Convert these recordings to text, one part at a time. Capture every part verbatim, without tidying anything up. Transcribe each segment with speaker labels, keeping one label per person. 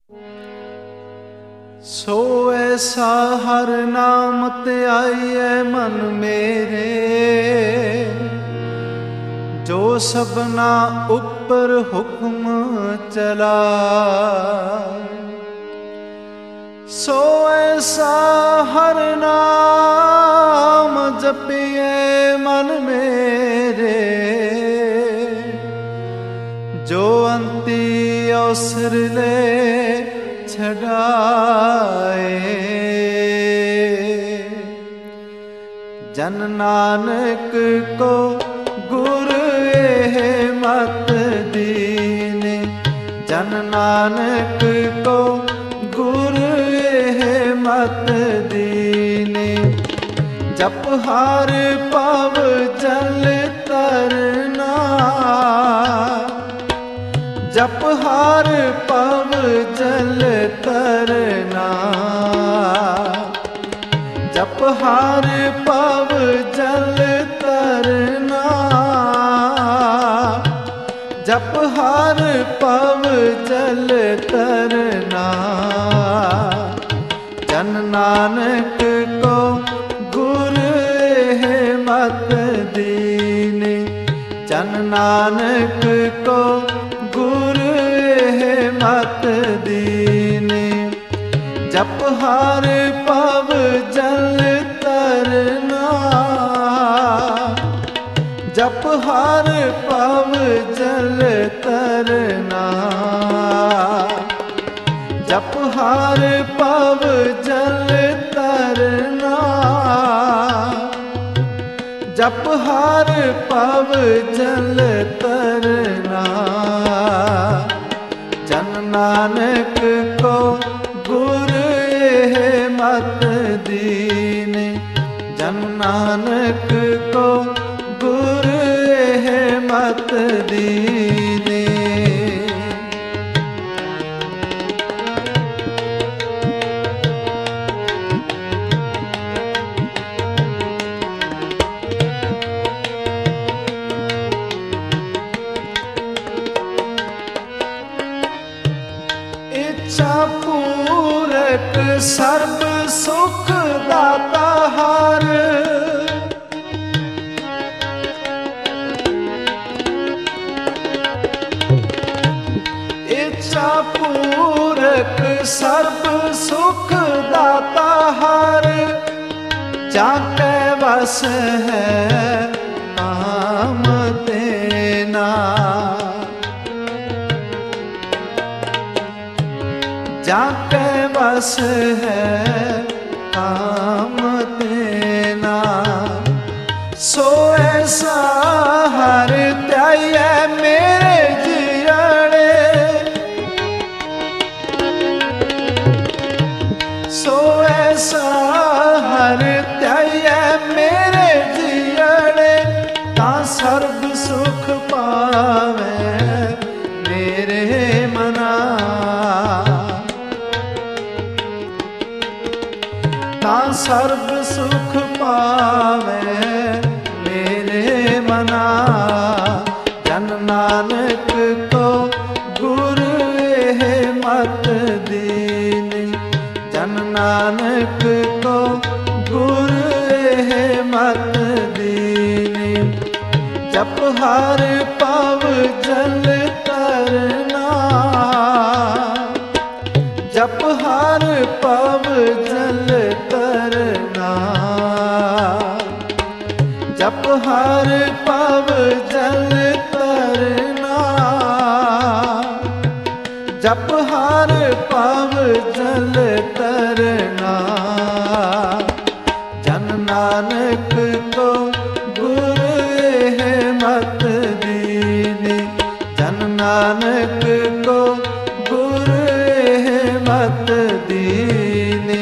Speaker 1: ਸੋ ਐਸਾ ਹਰ ਨਾਮ ਧਿਆਈਐ ਮਨ ਮੇਰੇ, ਜੋ ਸਭਨਾ ਉੱਪਰ ਹੁਕਮ ਚਲਾਏ। ਸੋ ਐਸਾ ਹਰ ਨਾਮ ਜਪੀਏ ਮਨ ਮੇਰੇ, ਜੋ ਅੰਤੀ ਅਵਸਰ ਲੈ ਛਡਾਏ। ਜਨ ਨਾਨਕ ਕੋ ਗੁਰ ਇਹ ਮਤ ਦੀਨੇ, ਜਨ ਨਾਨਕ ਕੋ ਗੁਰ ਇਹ ਮਤ ਦੀਨੇ। ਜਪ ਹਰ ਪਵ ਜਲ ਤਰਨਾ, ਜਪ ਹਰ ਪਵ ਜਲ ਤਰਨਾ। ਜਪ ਹਰ ਪਵ ਜਲ ਤਰਨਾ, ਜਪ ਹਰ ਪਵ ਜਲ ਤਰਨਾ। ਜਨ ਨਾਨਕ ਕੋ ਗੁਰ ਇਹ ਮਤ ਦੀਨੇ, ਜਨ ਨਾਨਕ ਕੋ ਗੁਰ ਇਹ ਮਤ ਦੀਨੇ। ਜਪ ਹਰ ਪਵ ਜਲ ਤਰਨਾ, ਜਪ ਹਰ ਪਵ ਜਲ ਤਰਨਾ। ਜਪ ਹਰ ਪਵ ਜਲ ਤਰਨਾ, ਜਪ ਹਰ ਪਵ ਜਲ ਤਰਨਾ। ਜਨ ਨਾਨਕ ਕੋ ਗੁਰ ਇਹ ਮਤ ਦੀਨੇ, ਜਨ ਨਾਨਕ ਕੋ ਗੁਰ ਇਹ ਮਤ ਦੀਨੇ। ਇੱਛਾ ਪੂਰਕ ਸਰਬ ਸੁਖ ਦਾਤਾ ਹਰ, ਇੱਛਾ ਪੂਰਕ ਸਰਬ ਸੁਖ ਦਾਤਾ ਹਰ। ਜਾ ਕੈ ਵਸ ਹੈ ਕਾਮ ਤੇਨਾ, ਜਾ ਕੈ ਵਸ ਹੈ ਕਾਮ ਤੇਨਾ। ਸੋ ਐਸਾ ਹਰ ਧਿਆਈਐ ਮੇਰੇ ਜੀਅੜੇ, ਸੋ ਐਸਾ ਹਰ ਧਿਆਈਐ ਮੇਰੇ ਜੀਅੜੇ। ਤਾਂ ਸਰਬ ਸੁਖ ਪਾਵੈ ਮੇਰੇ ਮਨਾ, ਤਾਂ ਸਰਬ ਸੁਖ ਪਾਵੈ ਮੇਰੇ ਮਨਾ। ਜਨ ਨਾਨਕ ਕੋ ਗੁਰ ਇਹ ਮਤ ਦੀਨੇ, ਜਨ ਨਾਨਕ ਕੋ ਗੁਰ ਇਹ ਮਤ ਦੀਨੇ। ਜਪ ਹਰ ਪਵ ਜਲ ਤਰਨਾ, ਜਪ ਹਰ ਪਵ ਜਲ ਤਰਨਾ। ਜਪ ਹਰ ਪਵ ਜਲ ਤਰਨਾ, ਜਪ ਹਰ ਪਵ ਜਲ ਤਰਨਾ। ਜਨ ਨਾਨਕ ਕੋ ਗੁਰ ਇਹ ਮਤ ਦੀਨੇ, ਜਨ ਨਾਨਕ ਕੋ ਗੁਰ ਇਹ ਮਤ ਦੀਨੇ।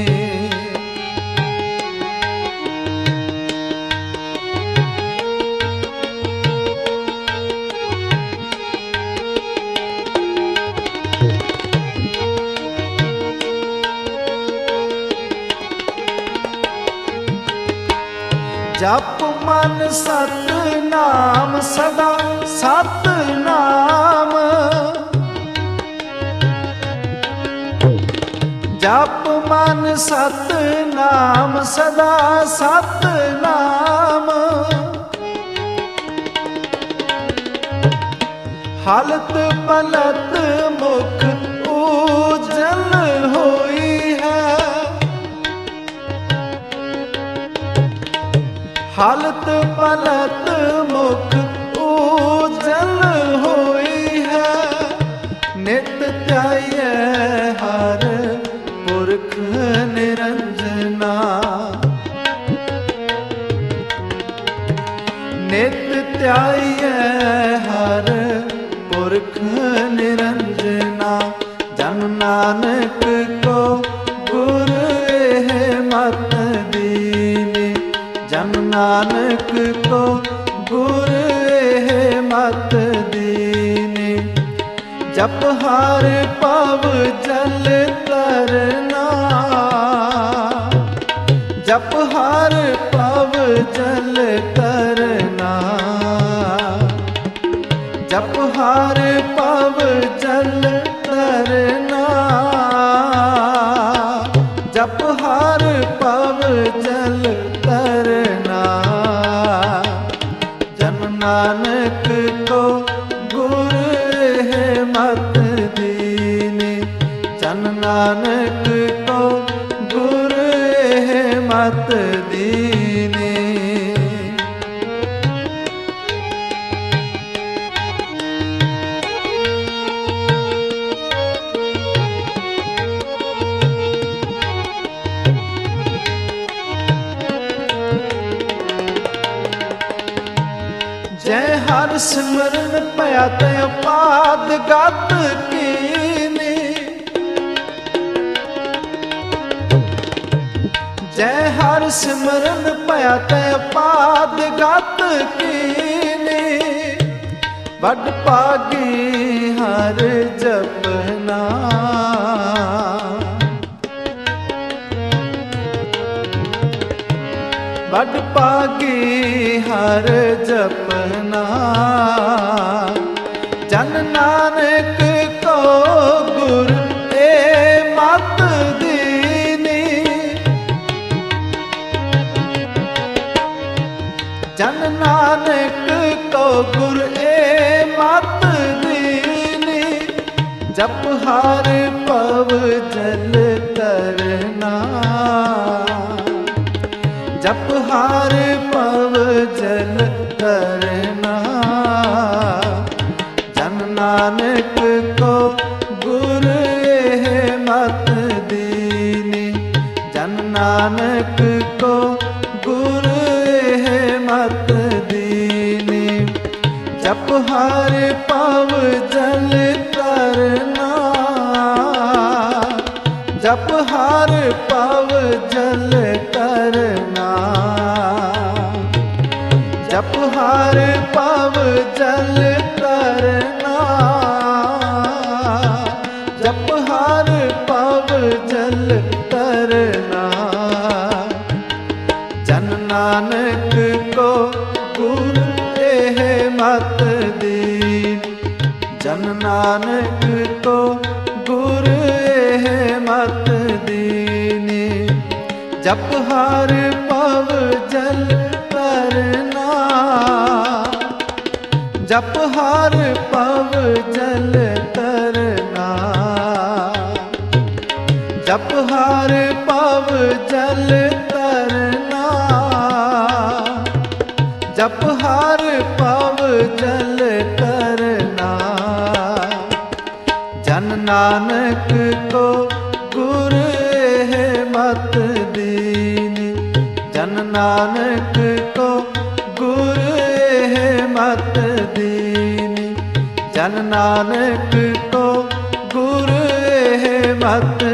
Speaker 1: ਜਪ ਮਨ ਸਤ ਨਾਮ ਸਦਾ ਸਤ ਨਾਮ, ਜਪ ਮਨ ਸਤਨਾਮ ਸਦਾ ਸਤਨਾਮ, ਹਾਲਤ ਪਲਤ ਮੁਖ ਉਜਲ ਹੋਈ ਹੈ, ਹਾਲਤ ਪਲਤ ਮੁਖ ਉਜਲ ਹੋਈ ਹੈ, ਨਿਤ ਧਿਆਈਐ ਹਰ ਪੁਰਖ ਨਿਰੰਜਨਾ, ਨਿਤ ਧਿਆਈਐ ਹਰ ਪੁਰਖ ਨਿਰੰਜਨਾ। ਜਨ ਨਾਨਕ ਕੋ ਗੁਰ ਇਹ ਮਤ ਦੀਨੀ, ਜਨ ਨਾਨਕ ਕੋ ਗੁਰ ਇਹ ਮਤ ਦੀਨੀ। ਜਪ ਹਰਿ ਭਵ ਜਲ ਤਰਨਾ, ਜਪ ਹਰਿ ਭਵ ਜਲ ਤਰਨਾ, ਜਪ ਹਰਿ ਭਵ ਜਲ ਤਰਨਾ, ਜਪ ਹਰਿ ਭਵ ਜਲ ਤਰਨਾ। ਜਨ ਨਾਨਕ ਕੋ ਗੁਰ ਇਹ ਮਤ ਦੀਨੀ, ਜਨ ਨਾਨਕ ਕੋ ਗੁਰ ਇਹ ਮਤ ਦੀਨੀ। ਜੈ ਹਰਿ ਸਿਮਰਨ ਭਇਆ ਤੇ ਅਪਾਦ ਗਤ ਕੀਨੀ, ਜੈ ਹਰਿ ਸਿਮਰਨ ਭਇਆ ਤੇ ਅਪਾਦ ਗਤ ਕੀਨੀ। ਵੱਡ ਭਾਗੀ ਹਰਿ ਜਪਨਾ, ਵੱਡ ਭਾਗੀ ਹਰ ਜਪਨਾ। ਜਨ ਨਾਨਕ ਕੋ ਗੁਰ ਏ ਮਤ ਦੀਨੀ, ਜਨ ਨਾਨਕ ਕੋ ਗੁਰ ਏ ਮਤ ਦੀਨੀ। ਜਪ ਹਰਿ ਭਵ ਜਲ ਤਰਨਾ, ਜਪ ਹਰਿ ਭਵ ਜਲ ਤਰਨਾ। ਜਨ ਨਾਨਕ ਕੋ ਗੁਰ ਇਹ ਮਤ ਦੀਨੀ, ਜਨ ਨਾਨਕ ਕੋ ਗੁਰ ਇਹ ਮਤ ਦੀਨੀ। ਜਪ ਹਰਿ ਭਵ ਜਲ ਤਰਨਾ, ਜਪ ਹਰਿ ਭਵ ਜਲ ਤਰਨਾ। ਜਪ ਹਰਿ ਭਵ ਜਲ ਤਰਨਾ, ਜਪ ਹਰਿ ਭਵ ਜਲ ਤਰਨਾ। ਜਨ ਨਾਨਕ ਕੋ ਗੁਰ ਇਹ ਮਤ ਦੀਨੀ, ਜਨ ਨਾਨਕ ਕੋ ਗੁਰ ਇਹ ਮਤ ਦੀਨੀ। ਜਪ ਹਰਿ ਭਵ ਜਲ ਤਰਨਾ, ਜਪ ਹਰਿ ਭਵ ਜਲ ਤਰਨਾ। ਜਪ ਹਰਿ ਭਵ ਜਲ ਤਰਨਾ, ਜਪ ਹਰਿ ਭਵ ਜਲ ਤਰਨਾ। ਜਨ ਨਾਨਕ ਕੋ ਗੁਰ ਇਹ ਮਤ ਦੀਨੀ, ਜਨ ਨਾਨਕ ਕੋ ਗੁਰ ਇਹ ਮਤ ਦੀਨੀ। ਜਨ ਨਾਨਕ ਕੋ ਗੁਰ ਇਹ ਮਤ